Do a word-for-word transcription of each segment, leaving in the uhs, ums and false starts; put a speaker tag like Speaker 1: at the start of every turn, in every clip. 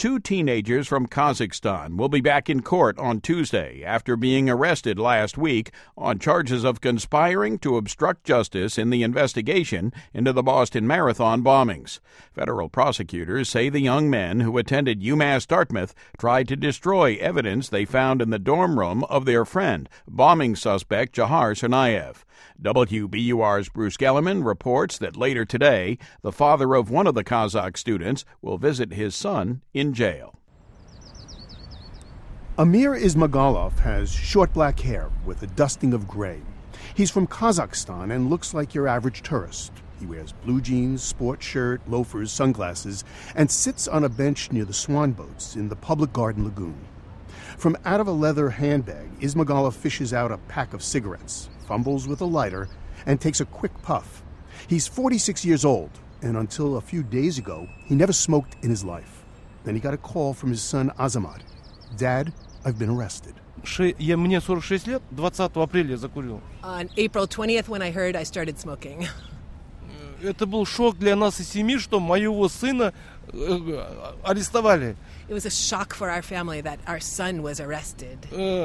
Speaker 1: two teenagers from Kazakhstan will be back in court on Tuesday after being arrested last week on charges of conspiring to obstruct justice in the investigation into the Boston Marathon bombings. Federal prosecutors say the young men who attended UMass Dartmouth tried to destroy evidence they found in the dorm room of their friend, bombing suspect Jahar Tsarnaev. W B U R's Bruce Gellerman reports that later today, the father of one of the Kazakh students will visit his son in jail.
Speaker 2: Amir Ismagulov has short black hair with a dusting of gray. He's from Kazakhstan and looks like your average tourist. He wears blue jeans, sports shirt, loafers, sunglasses, and sits on a bench near the swan boats in the Public Garden Lagoon. From out of a leather handbag, Ismagulov fishes out a pack of cigarettes, fumbles with a lighter, and takes a quick puff. He's forty-six years old, and until a few days ago, he never smoked in his life. Then he got a call from his son Azamat. Dad, I've been arrested.
Speaker 3: Мне сорок шесть лет, двадцатого апреля закурил.
Speaker 4: On April twentieth, when I heard, I started smoking.
Speaker 3: Это был шок для нас и семьи, что моего сына арестовали.
Speaker 4: It was a shock for our family that our son was arrested.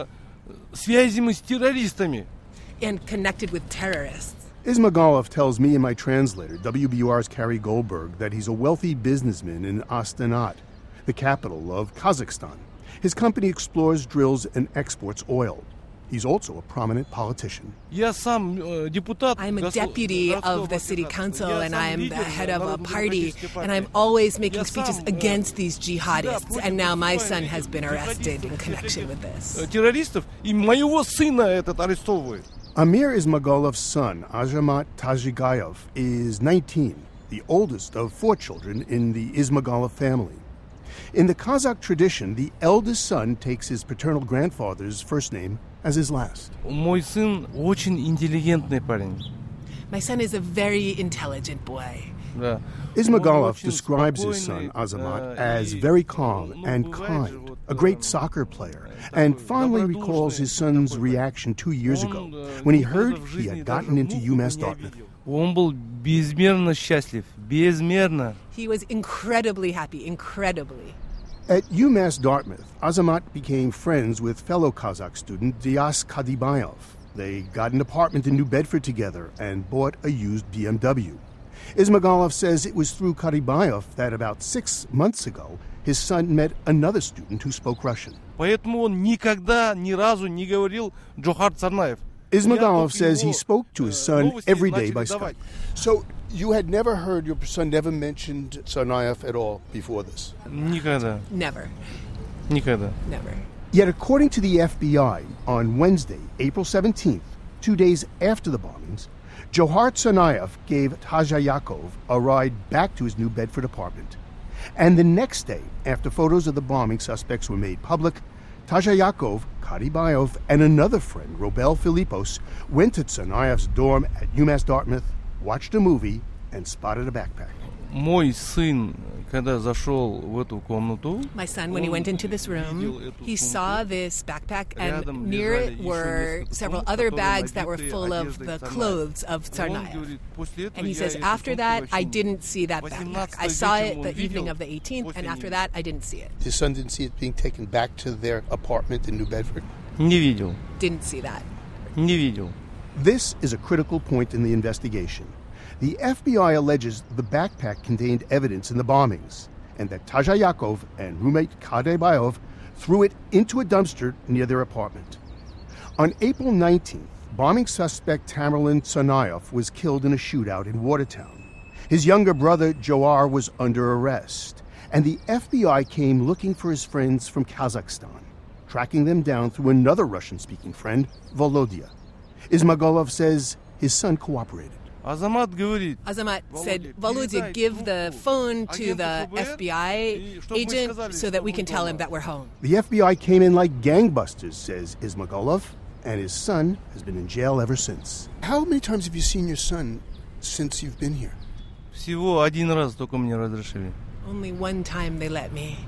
Speaker 3: Связи мы с террористами.
Speaker 4: And connected with terrorists.
Speaker 2: Ismagulov tells me and my translator, W B U R's Carrie Goldberg, that he's a wealthy businessman in Astana, the capital of Kazakhstan. His company explores, drills, and exports oil. He's also a prominent politician.
Speaker 3: Я сам депутат.
Speaker 4: I'm a deputy of the city council, and I'm the head of a party, and I'm always making speeches against these jihadists, and now my son has been arrested in connection with this.
Speaker 3: Террористов, и моего сына этот арестовывают.
Speaker 2: Amir Ismagulov's son, Azamat Tajigayev, is nineteen, the oldest of four children in the Ismagulov family. In the Kazakh tradition, the eldest son takes his paternal grandfather's first name as his last.
Speaker 3: Мой сын очень интеллигентный парень.
Speaker 4: My son is a very intelligent boy.
Speaker 3: Да.
Speaker 2: Ismagulov describes his son, Azamat, as very calm and kind, a great soccer player, and fondly recalls his son's reaction two years ago when he heard he had gotten into UMass Dartmouth.
Speaker 3: Он был безмерно счастлив, безмерно.
Speaker 4: He was incredibly happy, incredibly.
Speaker 2: At UMass Dartmouth, Azamat became friends with fellow Kazakh student Dias Kadibayov. They got an apartment in New Bedford together and bought a used B M W. Ismagulov says it was through Kadibayov that about six months ago, his son met another student who spoke Russian.
Speaker 3: Поэтому он никогда ни разу не говорил Джохар Царнаев.
Speaker 2: Ismagulov says he spoke to his son every day by Skype. So you had never heard, your son never mentioned Tsarnaev at all before this?
Speaker 3: Никогда.
Speaker 4: Never.
Speaker 3: Никогда.
Speaker 4: Never.
Speaker 2: Yet according to the F B I, on Wednesday, April seventeenth, two days after the bombings, Johar Tsarnaev gave Taja Yakov a ride back to his New Bedford apartment. And the next day, after photos of the bombing suspects were made public, Taja Yakov, Kadibayov, and another friend, Robel Philippos, went to Tsarnaev's dorm at UMass Dartmouth, watched a movie, and spotted a backpack.
Speaker 3: Мой сын, когда зашел в эту комнату,
Speaker 4: my son, when he went into this room, he saw this backpack, and near it were several other bags that were full of the clothes of Tsarnaev. And he says, after that, I didn't see that backpack. I saw it the evening of the eighteenth, and after that, I didn't see it.
Speaker 2: His son didn't see it being taken back to their apartment in New Bedford?
Speaker 3: Не видел.
Speaker 4: Didn't see that.
Speaker 3: Не видел.
Speaker 2: This is a critical point in the investigation. The F B I alleges the backpack contained evidence in the bombings, and that Taja Yakov and roommate Kadibayov threw it into a dumpster near their apartment. On April nineteenth, bombing suspect Tamerlan Tsarnaev was killed in a shootout in Watertown. His younger brother Johar was under arrest, and the F B I came looking for his friends from Kazakhstan, tracking them down through another Russian-speaking friend, Volodya. Ismagulov says his son cooperated.
Speaker 3: Azamat говорит.
Speaker 4: Azamat said, Volodya, give the phone to the F B I agent so that we can tell him that we're home.
Speaker 2: The F B I came in like gangbusters, says Ismagulov, and his son has been in jail ever since. How many times have you seen your son since you've been here?
Speaker 3: Всего один раз только мне разрешили.
Speaker 4: Only one time they let me.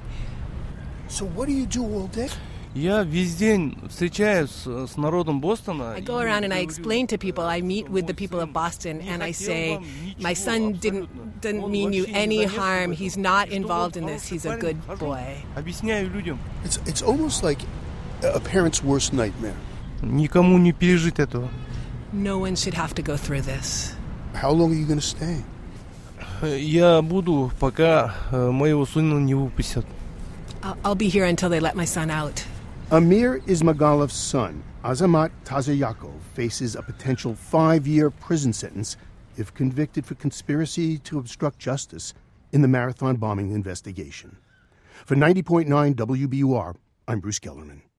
Speaker 2: So what do you do all day?
Speaker 3: Я весь день встречаюсь с народом Бостона.
Speaker 4: I go around and I explain to people, I meet with the people of Boston, and I say, my son didn't doesn't mean you any harm. He's not involved in this. He's a good boy.
Speaker 3: Объясняю людям.
Speaker 2: It's, it's almost like a parent's worst nightmare.
Speaker 3: Никому не пережить этого.
Speaker 4: No one should have to go through this.
Speaker 2: How long are you going to stay?
Speaker 3: Я буду, пока моего сына не выпустят.
Speaker 4: I'll be here until they let my son out.
Speaker 2: Amir Ismagalov's son, Azamat Tazayakov, faces a potential five-year prison sentence if convicted for conspiracy to obstruct justice in the Marathon bombing investigation. For ninety point nine W B U R, I'm Bruce Gellerman.